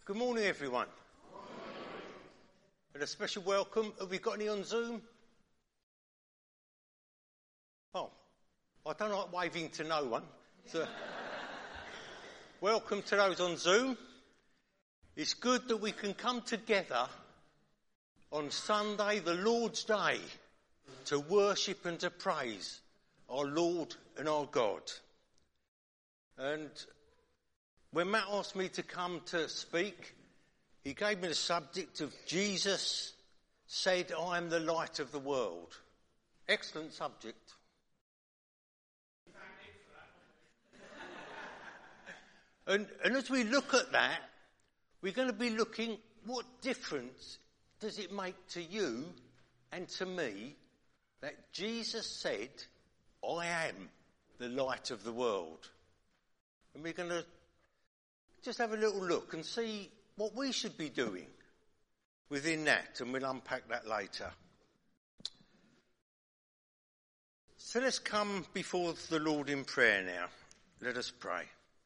Good morning, everyone. And a special welcome. Have we got any on Zoom? Oh, I don't like waving to no one. So, welcome to those on Zoom. It's good that we can come together on Sunday, the Lord's Day, to worship and to praise our Lord and our God. And when Matt asked me to come to speak, he gave me the subject of Jesus said, I am the light of the world. Excellent subject. And as we look at that, we're going to be looking, what difference does it make to you and to me that Jesus said, I am the light of the world? And we're going to just have a little look and see what we should be doing within that, and we'll unpack that later. So let's come before the Lord in prayer now. Let us pray.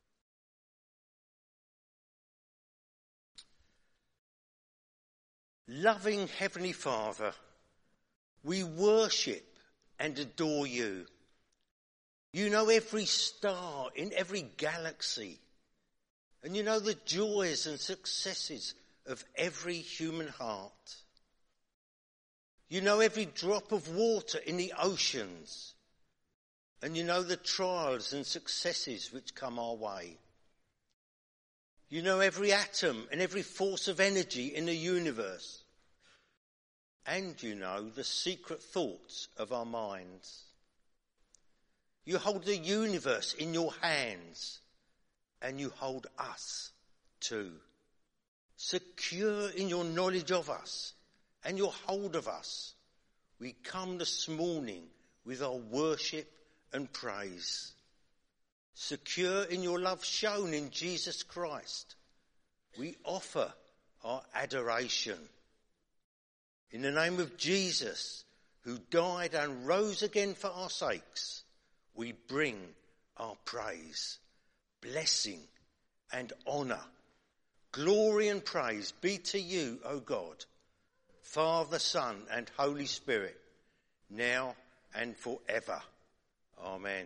Loving Heavenly Father, we worship and adore you. You know every star in every galaxy. And you know the joys and successes of every human heart. You know every drop of water in the oceans. And you know the trials and successes which come our way. You know every atom and every force of energy in the universe. And you know the secret thoughts of our minds. You hold the universe in your hands. And you hold us too. Secure in your knowledge of us and your hold of us, we come this morning with our worship and praise. Secure in your love shown in Jesus Christ, we offer our adoration. In the name of Jesus, who died and rose again for our sakes, we bring our praise. Blessing and honour, glory and praise be to you, O God, Father, Son and Holy Spirit, now and forever. Amen.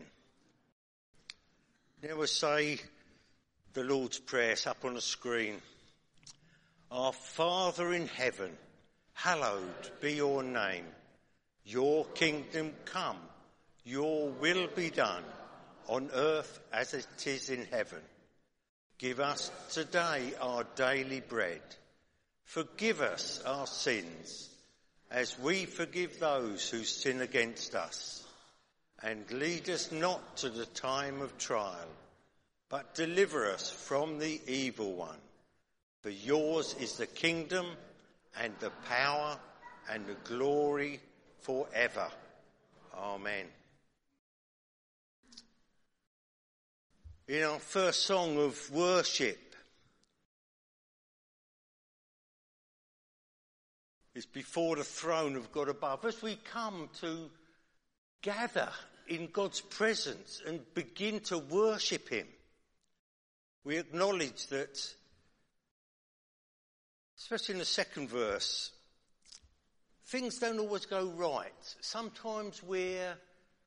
Now we'll say the Lord's Prayer. It's up on the screen. Our Father in heaven, hallowed be your name. Your kingdom come, your will be done, on earth as it is in heaven. Give us today our daily bread. Forgive us our sins, as we forgive those who sin against us. And lead us not to the time of trial, but deliver us from the evil one. For yours is the kingdom and the power and the glory forever. Amen. In our first song of worship, it's before the throne of God above. As we come to gather in God's presence and begin to worship him, we acknowledge that, especially in the second verse, things don't always go right. Sometimes we're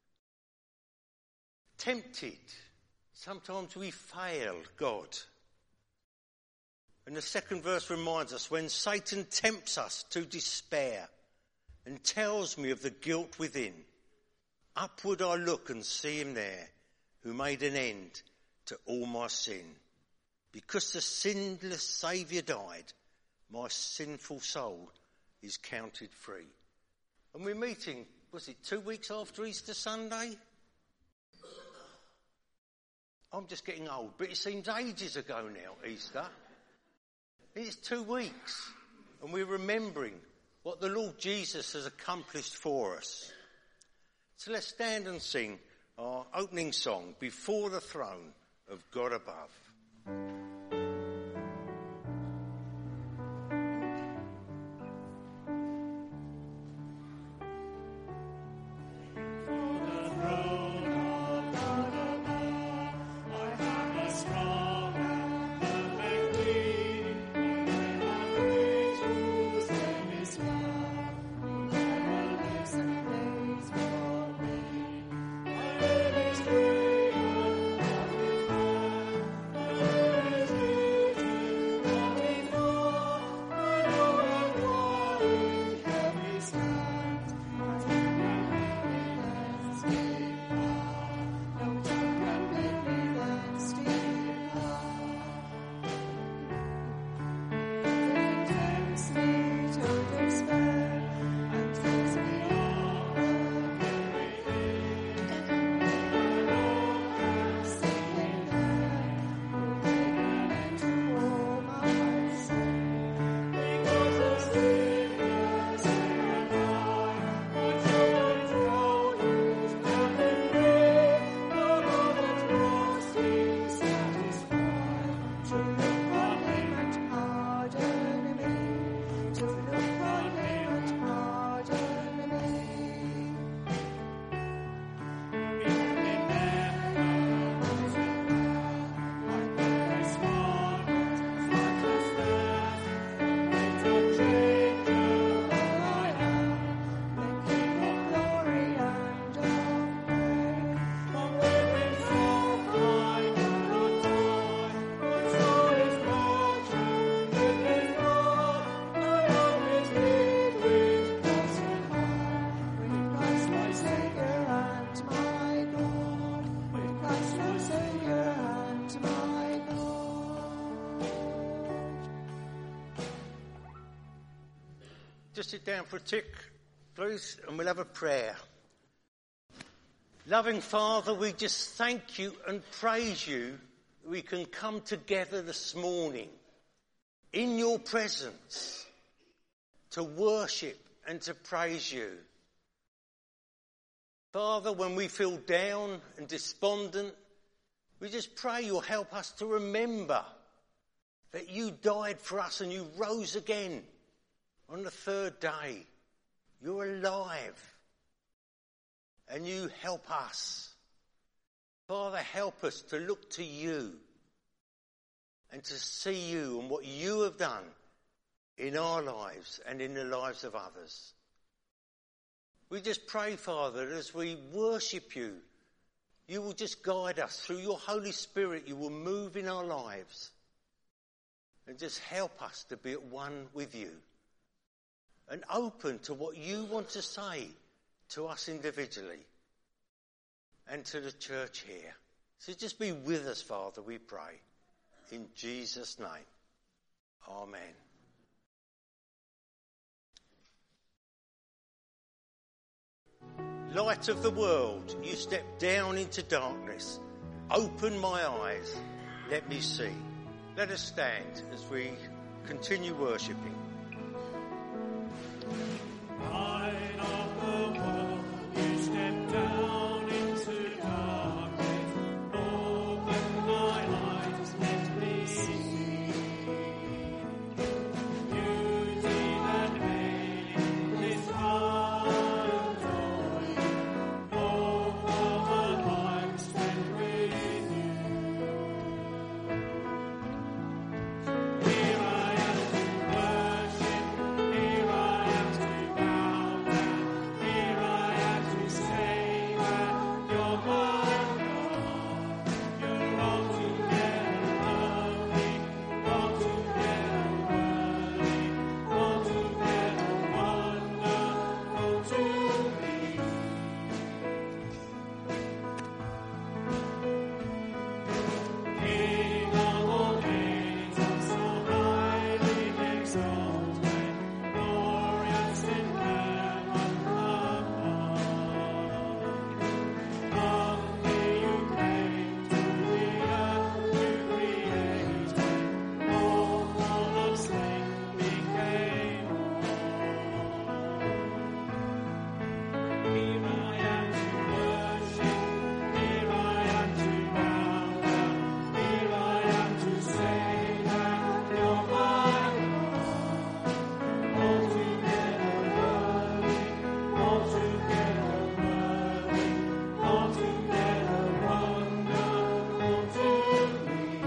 tempted. Sometimes we fail God. And the second verse reminds us, when Satan tempts us to despair and tells me of the guilt within, upward I look and see him there, who made an end to all my sin. Because the sinless Saviour died, my sinful soul is counted free. And we're meeting, was it 2 weeks after Easter Sunday? I'm just getting old, but it seems ages ago now, Easter. It's 2 weeks, and we're remembering what the Lord Jesus has accomplished for us. So let's stand and sing our opening song, Before the Throne of God Above. I have a strong and perfect just sit down for a tick, please, and we'll have a prayer. Loving Father, we just thank you and praise you that we can come together this morning in your presence to worship and to praise you. Father, when we feel down and despondent, we just pray you'll help us to remember that you died for us and you rose again on the third day. You're alive and you help us. Father, help us to look to you and to see you and what you have done in our lives and in the lives of others. We just pray, Father, that as we worship you, you will just guide us through your Holy Spirit. You will move in our lives and just help us to be at one with you and open to what you want to say to us individually and to the church here. So just be with us, Father, we pray. In Jesus' name. Amen. Light of the world, you step down into darkness. Open my eyes, let me see. Let us stand as we continue worshipping. Light of the world, you step down into darkness. Open my eyes, let me see. Beauty that made this heart adore you. Oh, my heart stand with you. Here I am to worship, here I am to bow down, here I am to say that you're my God. You're altogether lovely, altogether worthy, altogether wonderful to me. King of all kings, so highly exalted, glorious in heaven above. Humbly you came to the earth you created, all of sin became Here I am to worship, here I am to bow down, here I am to say that you're my God. Altogether worthy, altogether worthy, altogether wonderful to me.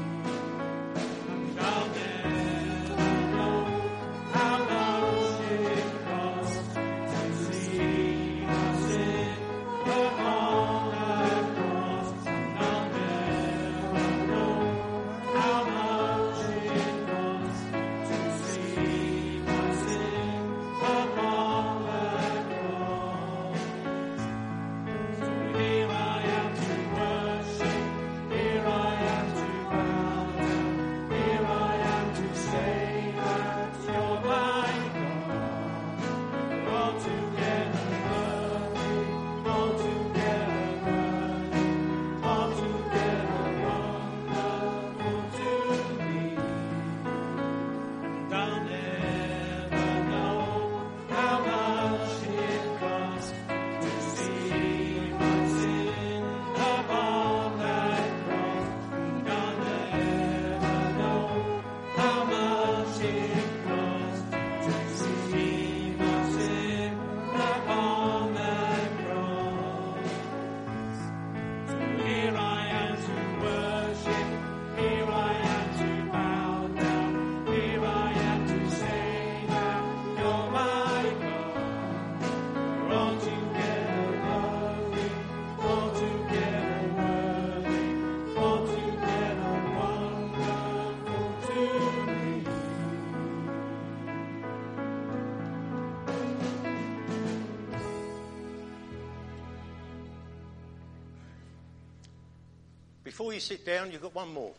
And I'll never know how much it costs to see my sin upon that cross. And I'll never know how much it costs to see my sin upon that cross. So here I am to worship, here I am to bow down, here I am to say that you're my God. Altogether worthy, altogether worthy, altogether wonderful to me. And I'll never know how much it costs to see my sin upon that cross. And I'll never know how much it costs to see my sin upon that cross. So here I am to worship, here I am to bow down, here I am to say that you're my God. You're altogether lovely, altogether worthy, altogether wonderful to me. Before you sit down, you've got one more.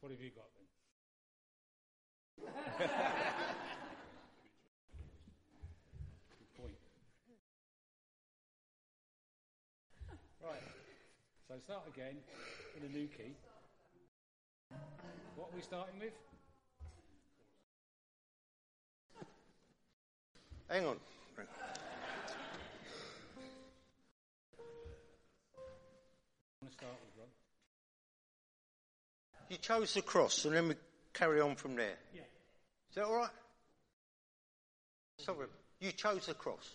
What have you got then? Good point. Right. So start again in a new key. What are we starting with? Hang on. I want to start with, Rob. You chose the cross, and then we carry on from there. Yeah. Is that all right? Sorry, you chose the cross.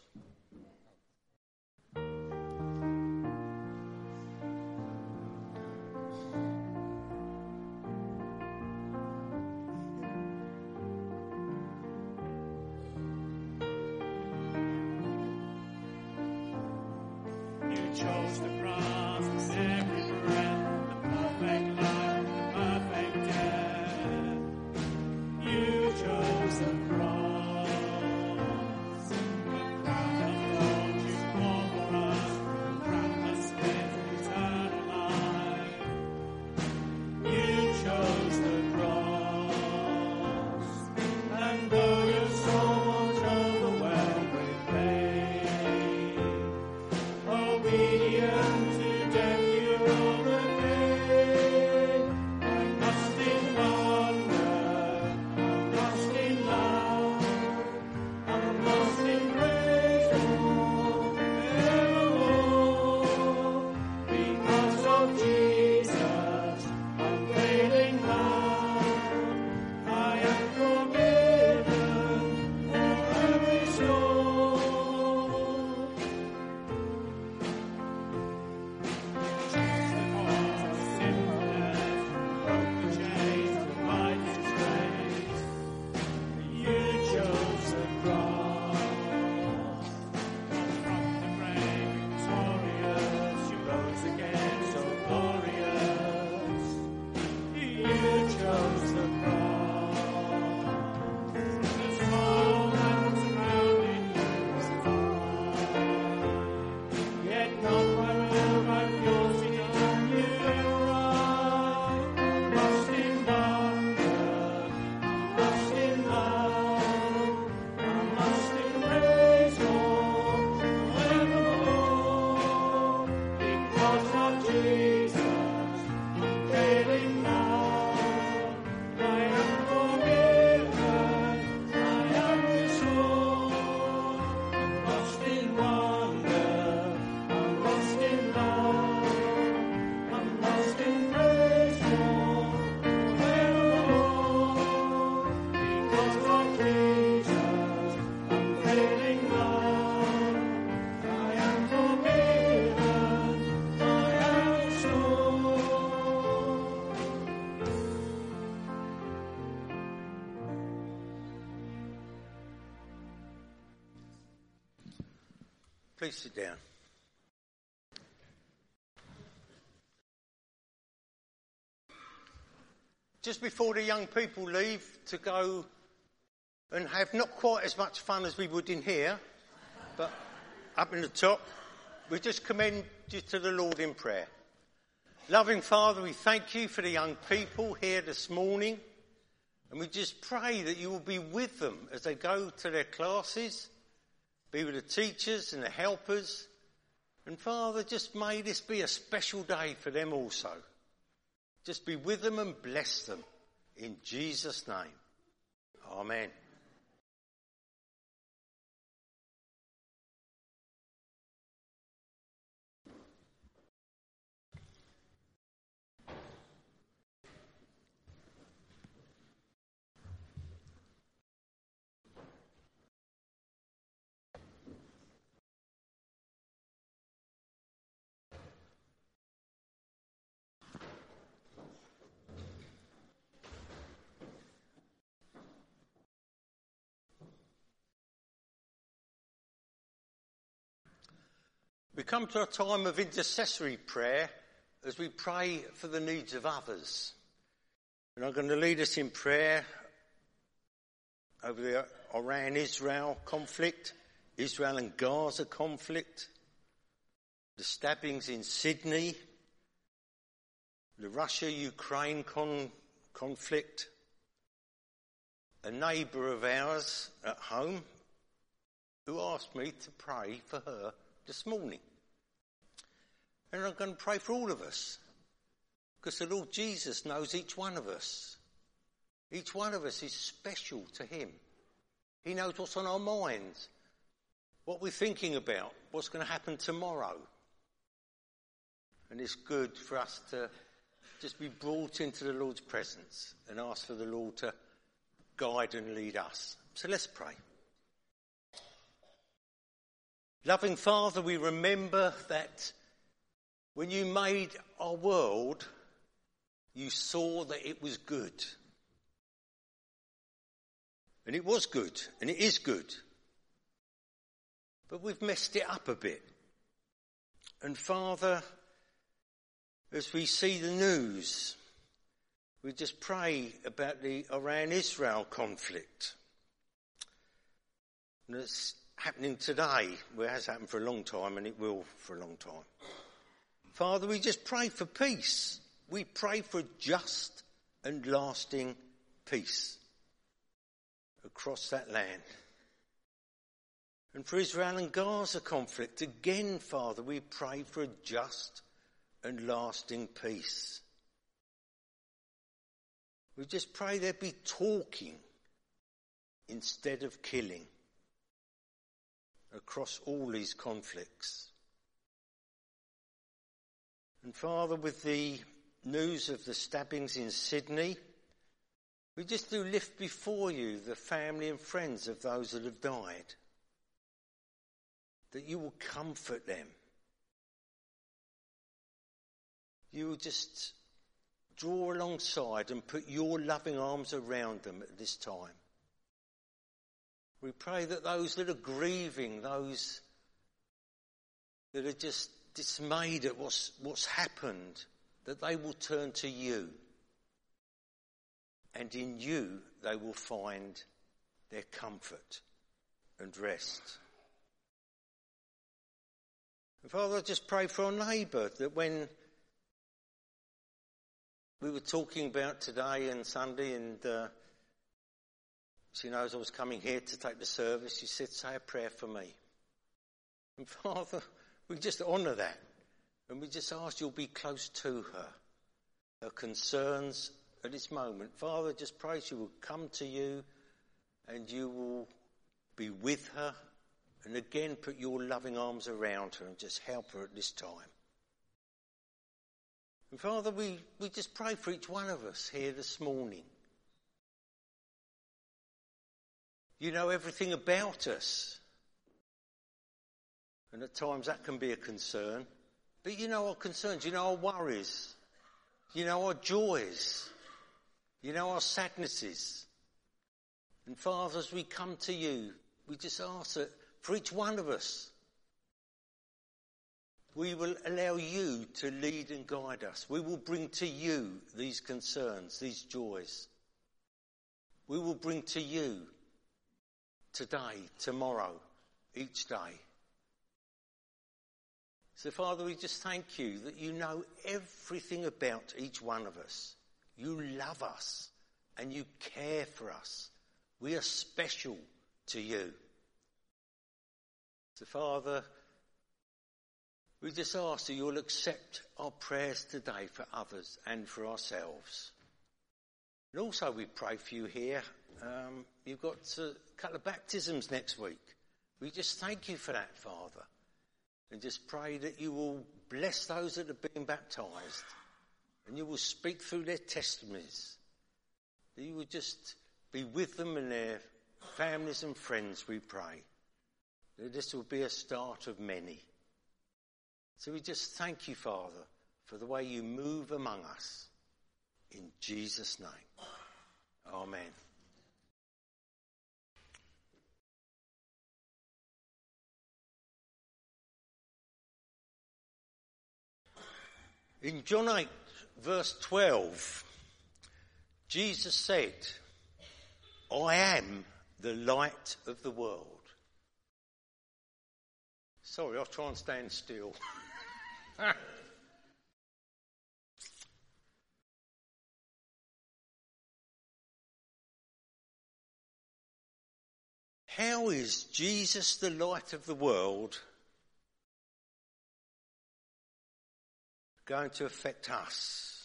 You chose the cross with every breath, the perfect life, the perfect death. You chose the cross, the crown of thorns you bore for us, the crown that split eternal life. You chose the cross, and though your soul was overwhelmed with pain, obedient to death you overcame. I'm lost in wonder, I'm lost in love, I'm lost in praise forevermore. Because of Jesus, unfailing love, I am forgiven for every soul. Yet not my will, but yours in your right. I'm lost in wonder, I'm lost in love, I'm lost in praise forevermore. Because of Jesus, unfailing love, I am forgiven, I am restored. I'm lost in wonder, I'm lost in love, I'm lost in praise forevermore. Because of Jesus, unfailing love, I am forgiven, I am restored. Please sit down. Just before the young people leave to go and have not quite as much fun as we would in here, but up in the top, we just commend you to the Lord in prayer. Loving Father, we thank you for the young people here this morning, and we just pray that you will be with them as they go to their classes, be with the teachers and the helpers. And Father, just may this be a special day for them also. Just be with them and bless them. In Jesus' name. Amen. We come to a time of intercessory prayer as we pray for the needs of others. And I'm going to lead us in prayer over the Iran-Israel conflict, Israel and Gaza conflict, the stabbings in Sydney, the Russia-Ukraine conflict. A neighbour of ours at home who asked me to pray for her this morning. And I'm going to pray for all of us, because the Lord Jesus knows each one of us. Each one of us is special to him. He knows what's on our minds, what we're thinking about, what's going to happen tomorrow. And it's good for us to just be brought into the Lord's presence and ask for the Lord to guide and lead us. So let's pray. Loving Father, we remember that when you made our world, you saw that it was good. And it was good, and it is good. But we've messed it up a bit. And Father, as we see the news, we just pray about the Iran-Israel conflict. And it's happening today. Well, it has happened for a long time, and it will for a long time. Father, we just pray for peace. We pray for just and lasting peace across that land. And for Israel and Gaza conflict, again, Father, we pray for a just and lasting peace. We just pray there be talking instead of killing across all these conflicts. And Father, with the news of the stabbings in Sydney, we just do lift before you the family and friends of those that have died, that you will comfort them. You will just draw alongside and put your loving arms around them at this time. We pray that those that are grieving, those that are just dismayed at what's happened, that they will turn to you. And in you they will find their comfort and rest. And Father, I just pray for our neighbour, that when we were talking about today and Sunday, and she knows I was coming here to take the service, she said, say a prayer for me. And Father, we just honour that. And we just ask you'll be close to her concerns at this moment. Father, just pray she will come to you and you will be with her, and again put your loving arms around her and just help her at this time. And Father, we just pray for each one of us here this morning. You know everything about us. And at times that can be a concern. But you know our concerns, you know our worries, you know our joys, you know our sadnesses. And Father, as we come to you, we just ask that for each one of us, we will allow you to lead and guide us. We will bring to you these concerns, these joys. We will bring to you today, tomorrow, each day. So Father, we just thank you that you know everything about each one of us. You love us and you care for us. We are special to you. So Father, we just ask that you'll accept our prayers today for others and for ourselves. And also we pray for you here. You've got a couple of baptisms next week. We just thank you for that, Father. And just pray that you will bless those that are being baptised. And you will speak through their testimonies. That you will just be with them and their families and friends, we pray. That this will be a start of many. So we just thank you, Father, for the way you move among us. In Jesus' name. Amen. In John 8, verse 12, Jesus said, I am the light of the world. Sorry, I'll try and stand still. How is Jesus the light of the world going to affect us?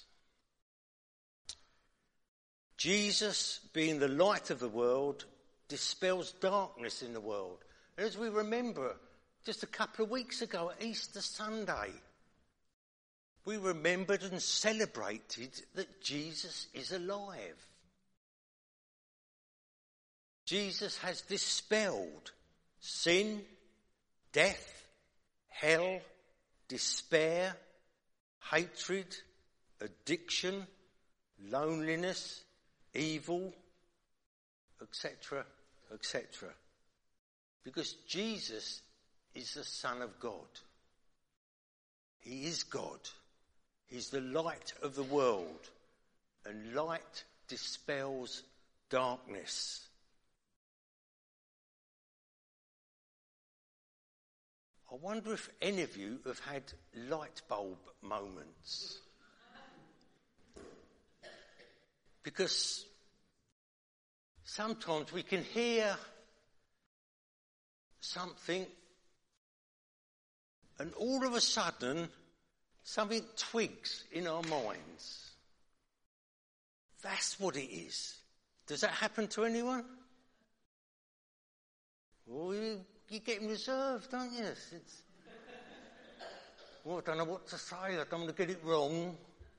Jesus, being the light of the world, dispels darkness in the world. And as we remember, just a couple of weeks ago at Easter Sunday, we remembered and celebrated that Jesus is alive. Jesus has dispelled sin, death, hell, despair, hatred, addiction, loneliness, evil, etc., etc. Because Jesus is the Son of God. He is God. He's the light of the world, and light dispels darkness. I wonder if any of you have had light bulb moments. Because sometimes we can hear something and all of a sudden something twigs in our minds. That's what it is. Does that happen to anyone? Well, you're getting reserved, aren't you? Well, I don't know what to say. I don't want to get it wrong.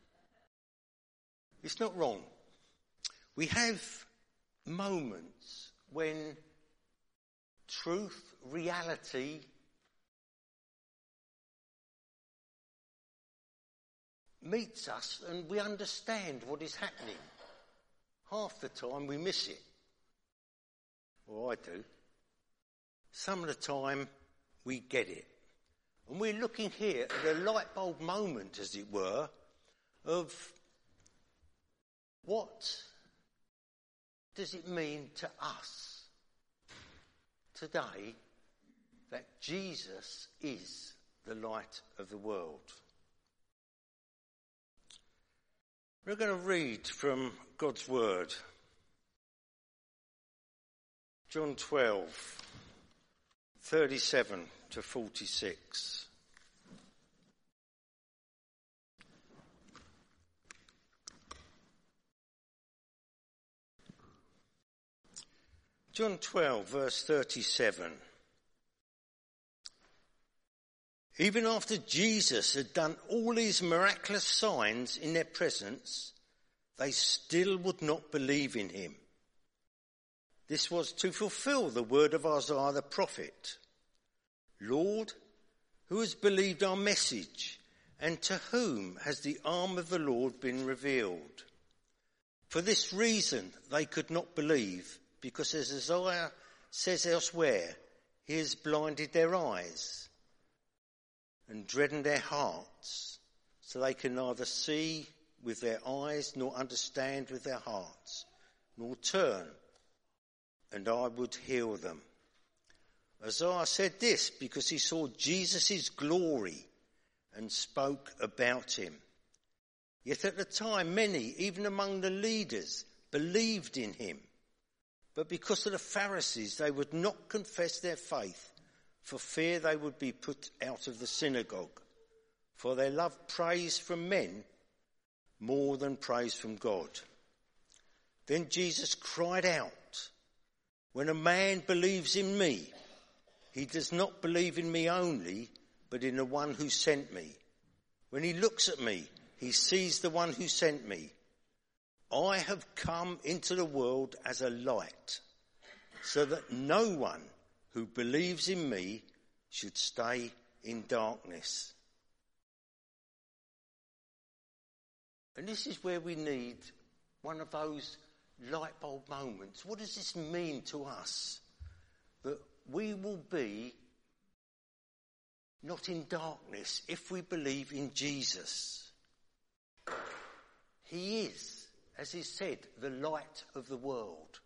It's not wrong. We have moments when truth, reality, meets us and we understand what is happening. Half the time we miss it. Well, I do. Some of the time we get it. And we're looking here at a light bulb moment, as it were, of what does it mean to us today that Jesus is the light of the world. We're going to read from God's Word. John 12, 37 to 46. John 12, verse 37. Even after Jesus had done all these miraculous signs in their presence, they still would not believe in him. This was to fulfill the word of Isaiah the prophet. Lord, who has believed our message, and to whom has the arm of the Lord been revealed? For this reason they could not believe, because as Isaiah says elsewhere, he has blinded their eyes and deadened their hearts, so they can neither see with their eyes nor understand with their hearts, nor turn, and I would heal them. Isaiah said this because he saw Jesus' glory and spoke about him. Yet at the time many, even among the leaders, believed in him. But because of the Pharisees, they would not confess their faith, for fear they would be put out of the synagogue. For they love praise from men more than praise from God. Then Jesus cried out, when a man believes in me, he does not believe in me only, but in the one who sent me. When he looks at me, he sees the one who sent me. I have come into the world as a light, so that no one who believes in me should stay in darkness. And this is where we need one of those light bulb moments. What does this mean to us? That we will be not in darkness if we believe in Jesus. He is, as is said, the light of the world.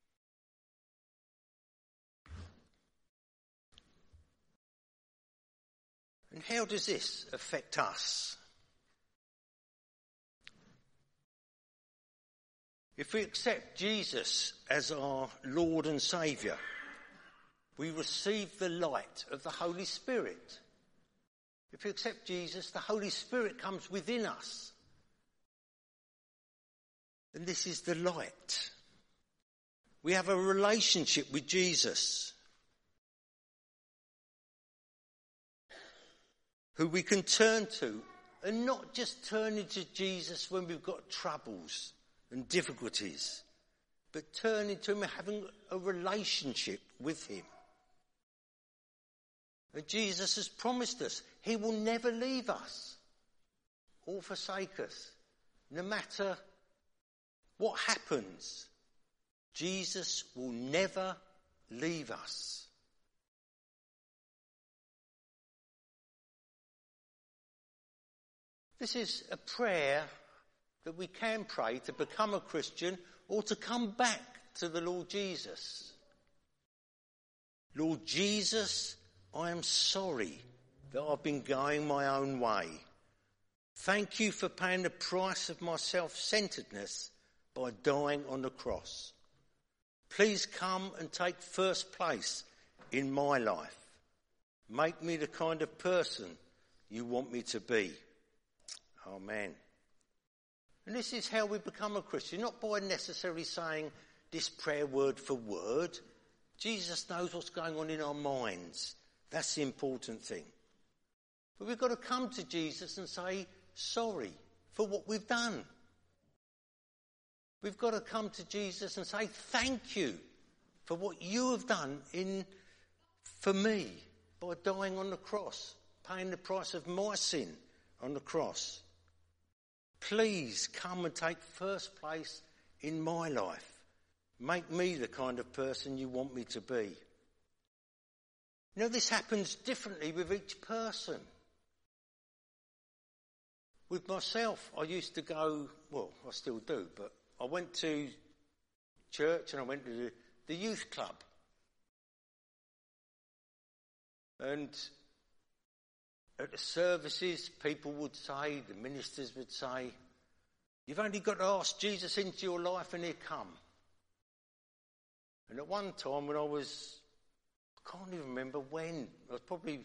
And how does this affect us? If we accept Jesus as our Lord and Saviour, we receive the light of the Holy Spirit. If you accept Jesus, the Holy Spirit comes within us. And this is the light. We have a relationship with Jesus, who we can turn to, and not just turning to Jesus when we've got troubles and difficulties, but turning to him and having a relationship with him. And Jesus has promised us he will never leave us or forsake us. No matter what happens, Jesus will never leave us. This is a prayer that we can pray to become a Christian or to come back to the Lord Jesus. Lord Jesus, I am sorry that I've been going my own way. Thank you for paying the price of my self-centeredness by dying on the cross. Please come and take first place in my life. Make me the kind of person you want me to be. Amen. And this is how we become a Christian, not by necessarily saying this prayer word for word. Jesus knows what's going on in our minds. That's the important thing. But we've got to come to Jesus and say sorry for what we've done. We've got to come to Jesus and say thank you for what you have done for me by dying on the cross, paying the price of my sin on the cross. Please come and take first place in my life. Make me the kind of person you want me to be. You know, this happens differently with each person. With myself, I used to go, well, I still do, but I went to church and I went to the youth club. And at the services, people would say, the ministers would say, you've only got to ask Jesus into your life and he'll come. And at one time when I can't even remember when, I was probably,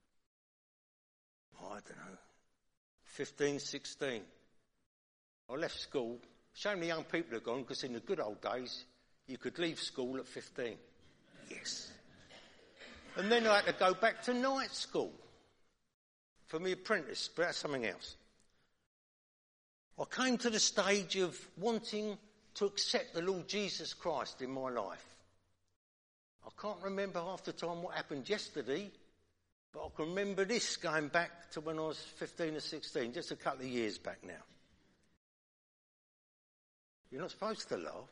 I don't know, 15, 16. I left school. Shame the young people are gone, because in the good old days, you could leave school at 15. Yes. And then I had to go back to night school for my apprentice, but that's something else. I came to the stage of wanting to accept the Lord Jesus Christ in my life. I can't remember half the time what happened yesterday, but I can remember this going back to when I was 15 or 16, just a couple of years back now. You're not supposed to laugh.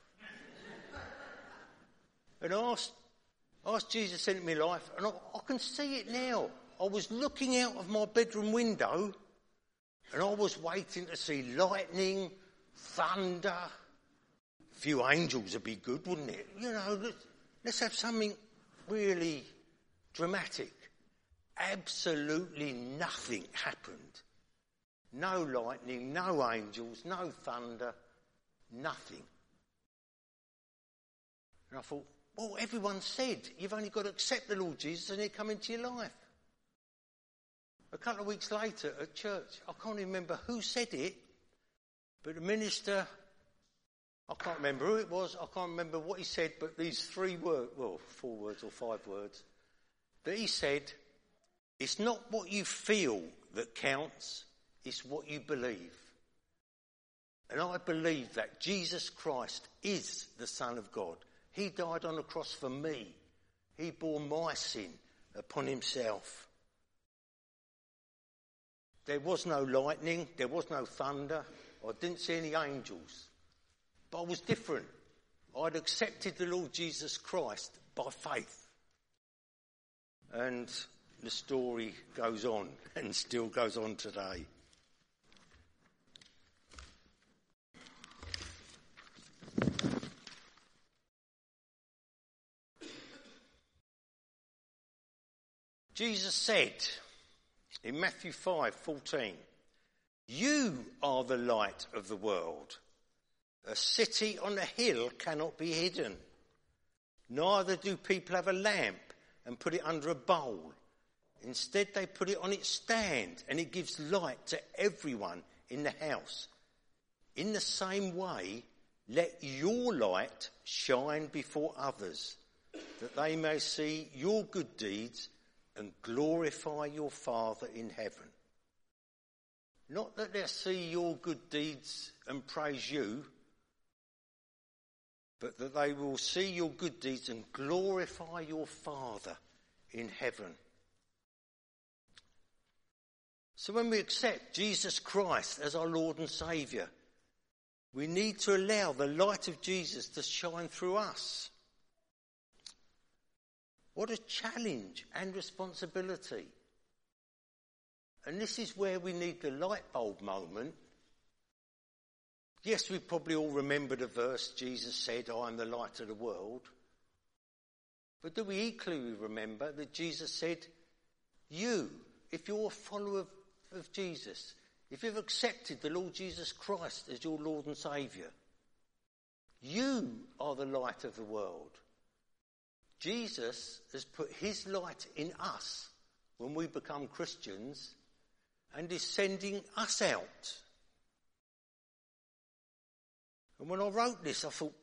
And I asked Jesus into my life, and I can see it now. I was looking out of my bedroom window, and I was waiting to see lightning, thunder. A few angels would be good, wouldn't it? You know, let's have something really dramatic. Absolutely nothing happened. No lightning, no angels, no thunder, nothing. And I thought, well, everyone said you've only got to accept the Lord Jesus and he'll come into your life. A couple of weeks later at church, I can't even remember who said it, but the minister, I can't remember who it was, I can't remember what he said, but these 4 words or 5 words, that he said, it's not what you feel that counts, it's what you believe. And I believe that Jesus Christ is the Son of God. He died on the cross for me. He bore my sin upon himself. There was no lightning, there was no thunder, I didn't see any angels. But I was different. I'd accepted the Lord Jesus Christ by faith. And the story goes on, and still goes on today. Jesus said in Matthew 5:14, you are the light of the world. A city on a hill cannot be hidden. Neither do people have a lamp and put it under a bowl. Instead, they put it on its stand, and it gives light to everyone in the house. In the same way, let your light shine before others, that they may see your good deeds and glorify your Father in heaven. Not that they'll see your good deeds and praise you, but that they will see your good deeds and glorify your Father in heaven. So when we accept Jesus Christ as our Lord and Saviour, we need to allow the light of Jesus to shine through us. What a challenge and responsibility. And this is where we need the light bulb moment. Yes, we probably all remember the verse Jesus said, I am the light of the world. But do we equally remember that Jesus said, you, if you're a follower of Jesus, if you've accepted the Lord Jesus Christ as your Lord and Saviour, you are the light of the world. Jesus has put his light in us when we become Christians and is sending us out. And when I wrote this, I thought,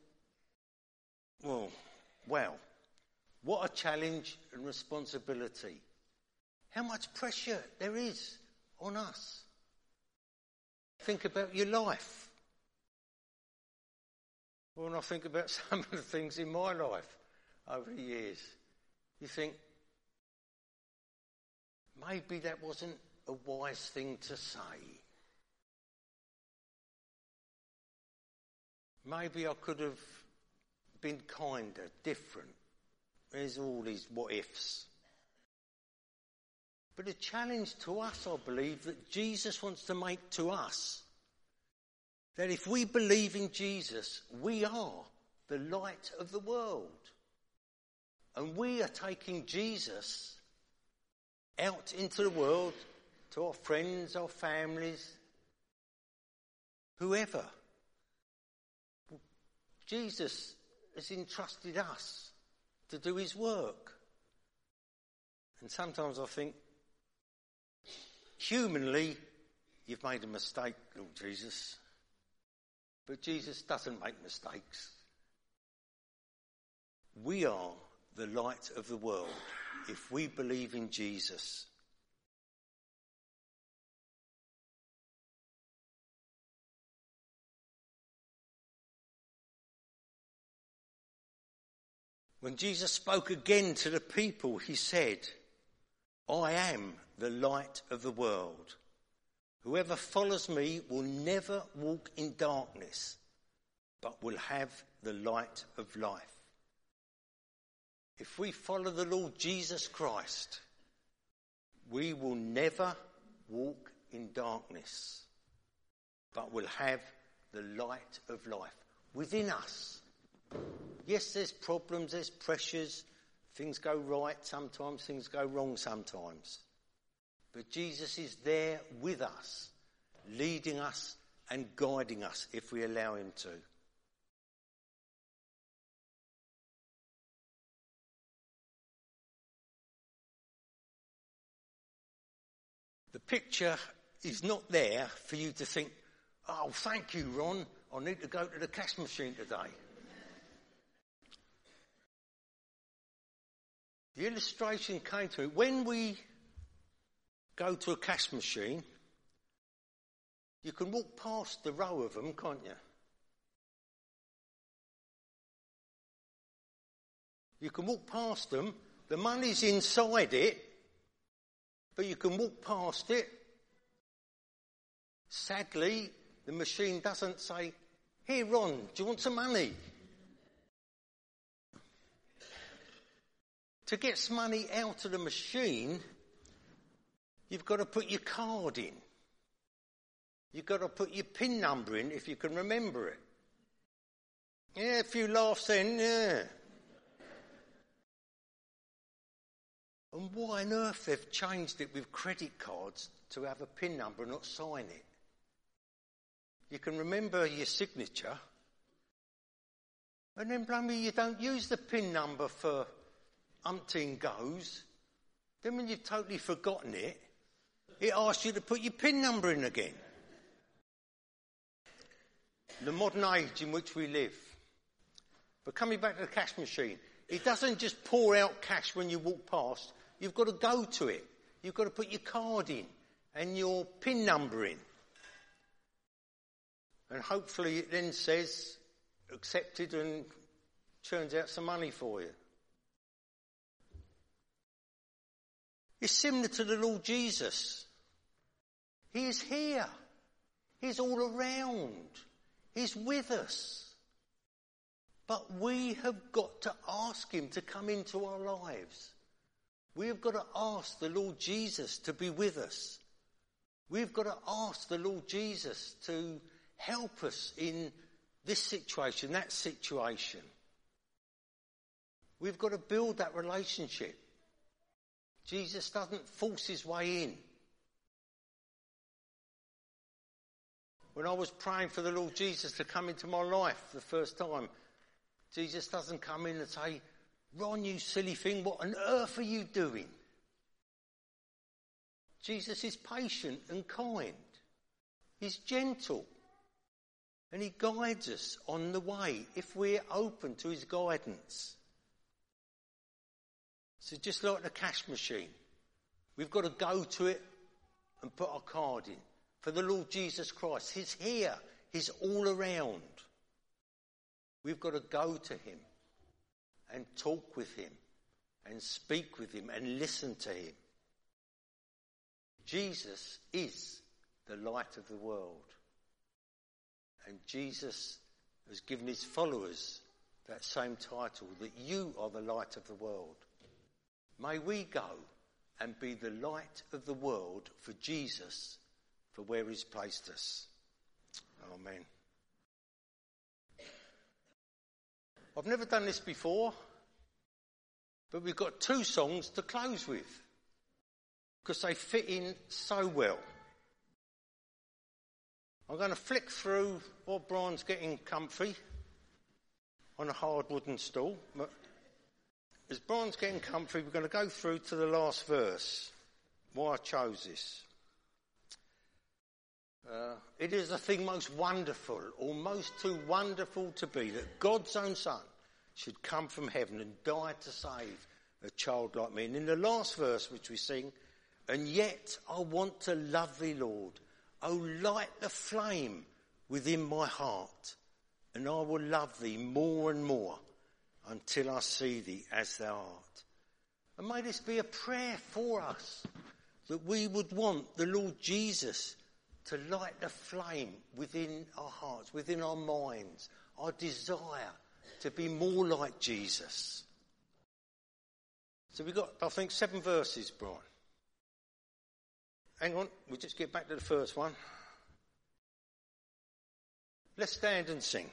wow, what a challenge and responsibility. How much pressure there is on us. Think about your life. When I think about some of the things in my life over the years, you think, maybe that wasn't a wise thing to say. Maybe I could have been kinder, different. There's all these what ifs. But a challenge to us, I believe, that Jesus wants to make to us, that if we believe in Jesus, we are the light of the world. And we are taking Jesus out into the world, to our friends, our families, whoever. Jesus has entrusted us to do his work. And sometimes I think, humanly, you've made a mistake, Lord Jesus. But Jesus doesn't make mistakes. We are the light of the world if we believe in Jesus. When Jesus spoke again to the people, he said, I am the light of the world. Whoever follows me will never walk in darkness, but will have the light of life. If we follow the Lord Jesus Christ, we will never walk in darkness, but will have the light of life within us. Yes, there's problems, there's pressures, things go right sometimes, things go wrong sometimes. But Jesus is there with us, leading us and guiding us if we allow him to. The picture is not there for you to think, oh, thank you, Ron, I need to go to the cash machine today. The illustration came to me. When we go to a cash machine, you can walk past the row of them, can't you? You can walk past them. The money's inside it, but you can walk past it. Sadly, the machine doesn't say, here, Ron, do you want some money? To get some money out of the machine, you've got to put your card in. You've got to put your PIN number in if you can remember it. Yeah, a few laughs then, yeah. And why on earth they've changed it with credit cards to have a PIN number and not sign it? You can remember your signature, and then, blimey, you don't use the PIN number for umpteen goes, then when you've totally forgotten it, it asks you to put your PIN number in again. The modern age in which we live. But coming back to the cash machine, it doesn't just pour out cash when you walk past. You've got to go to it. You've got to put your card in and your PIN number in. And hopefully it then says accepted and churns out some money for you. It's similar to the Lord Jesus. He is here. He's all around. He's with us. But we have got to ask him to come into our lives. We have got to ask the Lord Jesus to be with us. We've got to ask the Lord Jesus to help us in this situation, that situation. We've got to build that relationship. Jesus doesn't force his way in. When I was praying for the Lord Jesus to come into my life the first time, Jesus doesn't come in and say, Ron, you silly thing, what on earth are you doing? Jesus is patient and kind. He's gentle. And he guides us on the way if we're open to his guidance. So just like the cash machine, we've got to go to it and put our card in. For the Lord Jesus Christ, he's here. He's all around. We've got to go to him and talk with him and speak with him and listen to him. Jesus is the light of the world. And Jesus has given his followers that same title, that you are the light of the world. May we go and be the light of the world for Jesus, for where he's placed us. Amen. I've never done this before, but we've got 2 songs to close with, because they fit in so well. I'm going to flick through while Brian's getting comfy on a hard wooden stool. But as Brian's getting comfy, we're going to go through to the last verse, why I chose this. It is a thing most wonderful, almost too wonderful to be, that God's own Son should come from heaven and die to save a child like me. And in the last verse which we sing, and yet I want to love thee, Lord. Oh, light the flame within my heart, and I will love thee more and more until I see thee as thou art. And may this be a prayer for us, that we would want the Lord Jesus to light the flame within our hearts, within our minds, our desire to be more like Jesus. So we've got, I think, 7 verses, Brian. Hang on, we'll just get back to the first one. Let's stand and sing.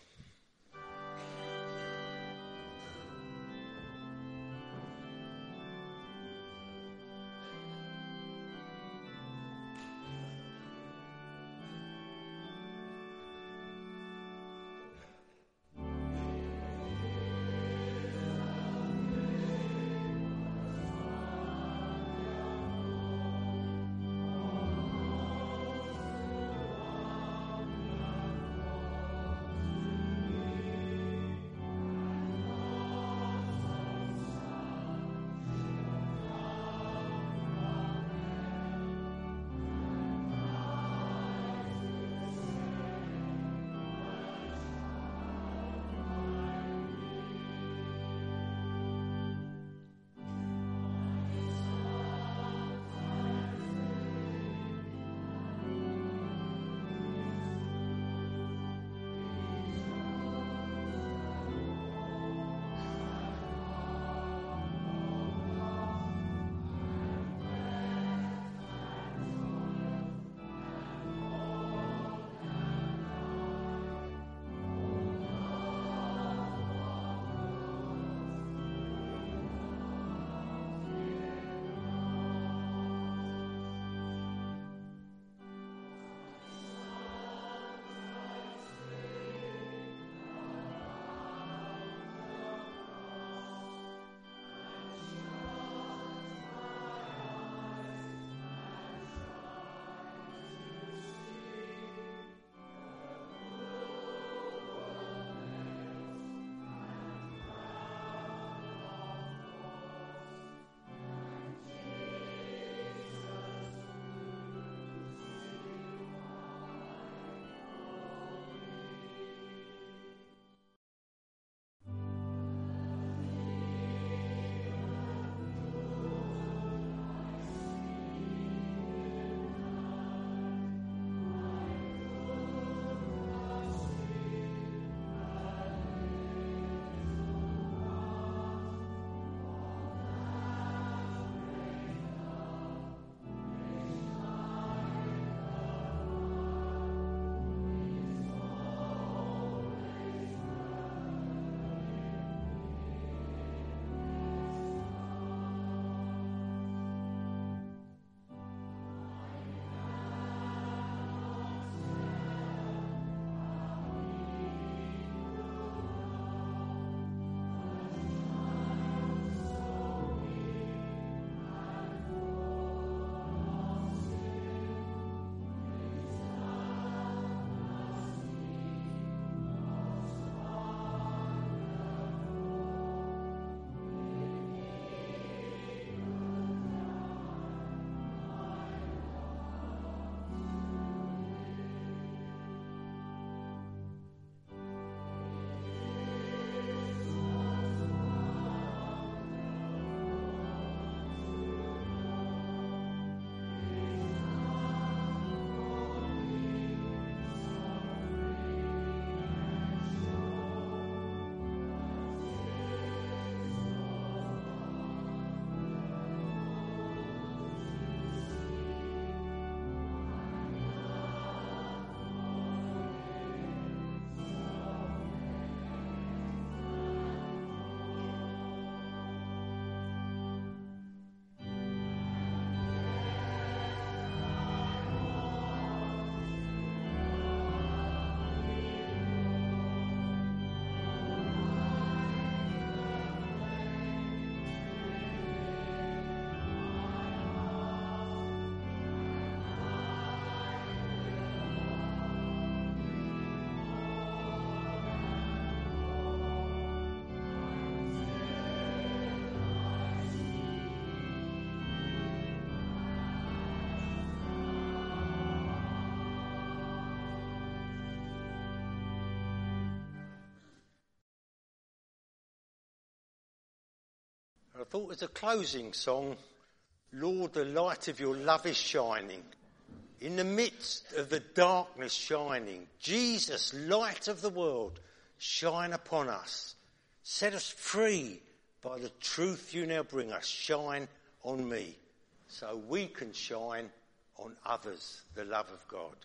I thought as a closing song, Lord, the light of your love is shining. In the midst of the darkness shining, Jesus, light of the world, shine upon us. Set us free by the truth you now bring us. Shine on me so we can shine on others the love of God.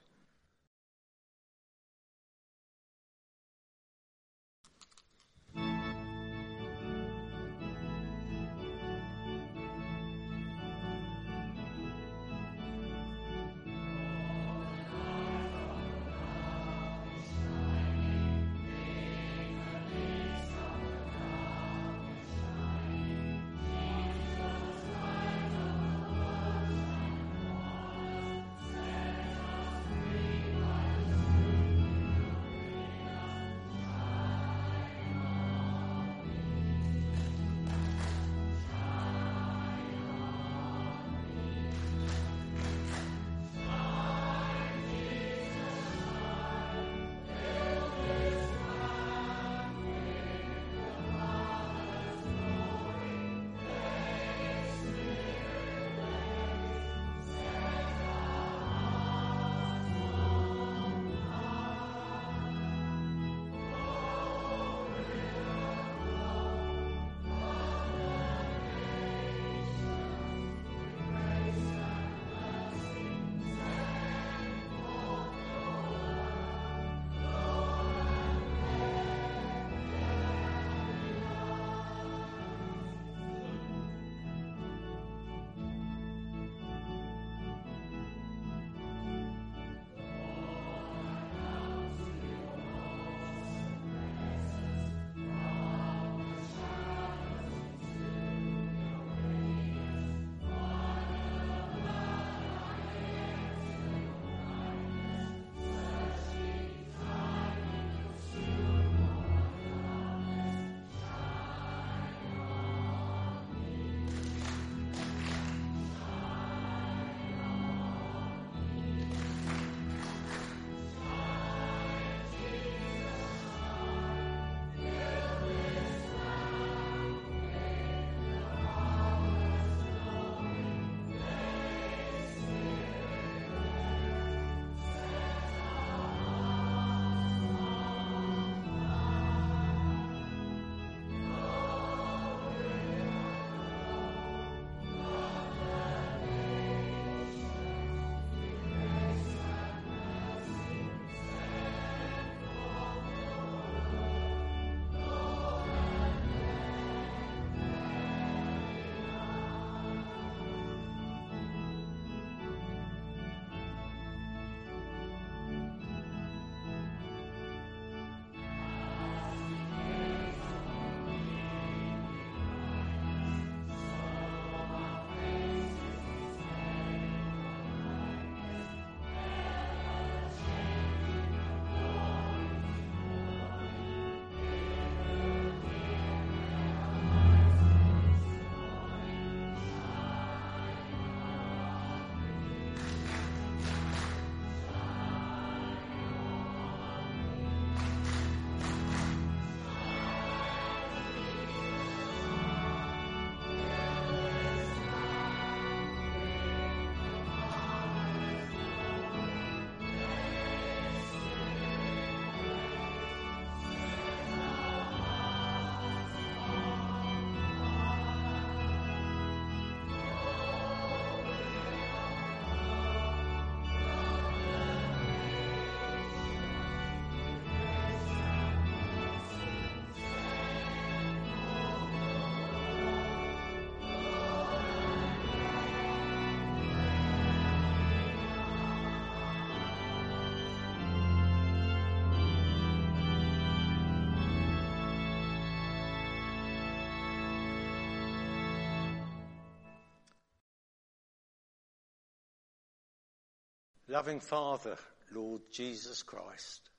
Loving Father, Lord Jesus Christ,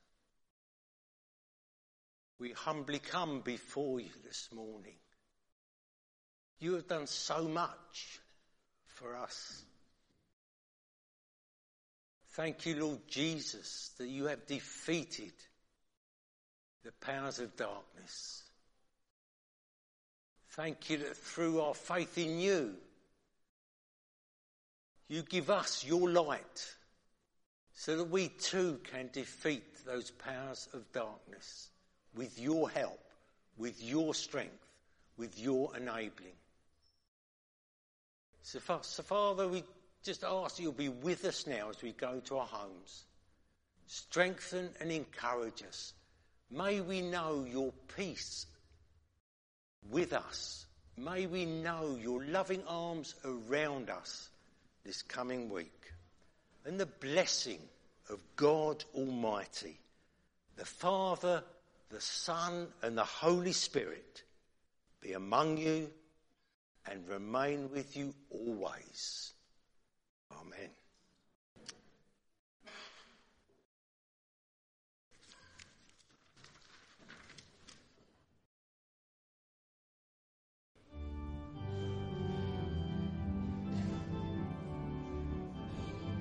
we humbly come before you this morning. You have done so much for us. Thank you, Lord Jesus, that you have defeated the powers of darkness. Thank you that through our faith in you, you give us your light so that we too can defeat those powers of darkness with your help, with your strength, with your enabling. So Father, we just ask that you'll be with us now as we go to our homes. Strengthen and encourage us. May we know your peace with us. May we know your loving arms around us this coming week. And the blessing of God Almighty, the Father, the Son, and the Holy Spirit be among you and remain with you always. Amen.